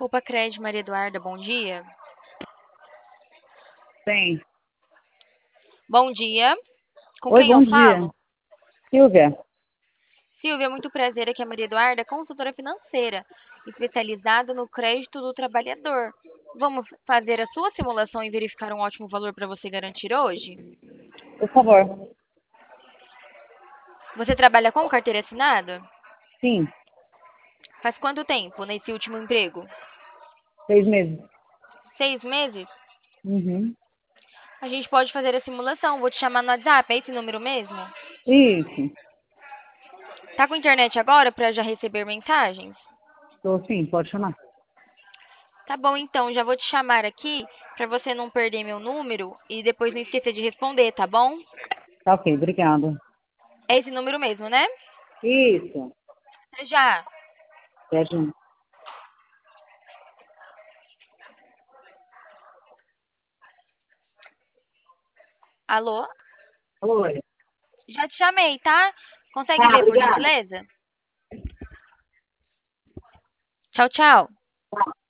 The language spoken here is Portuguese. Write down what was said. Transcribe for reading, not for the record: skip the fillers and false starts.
Copa Cred, Maria Eduarda, bom dia. Sim. Bom dia. Com Oi, quem eu bom dia. falo? Silvia. Silvia, muito prazer. Aqui é a Maria Eduarda, consultora financeira, especializada no crédito do trabalhador. Vamos fazer a sua simulação e verificar um ótimo valor para você garantir hoje? Por favor. Você trabalha com carteira assinada? Sim. Faz quanto tempo nesse último emprego? 6 meses. 6 meses? Uhum. A gente pode fazer a simulação. Vou te chamar no WhatsApp, é esse número mesmo? Isso. Tá com internet agora para já receber mensagens? Tô sim, pode chamar. Tá bom, então, já vou te chamar aqui para você não perder meu número e depois não esquecer de responder, tá bom? Tá ok, obrigada. É esse número mesmo, né? Isso. Até já. Até já. Alô? Oi. Já te chamei, tá? Consegue Tá, ver, por obrigada. gentileza? Tchau, tchau.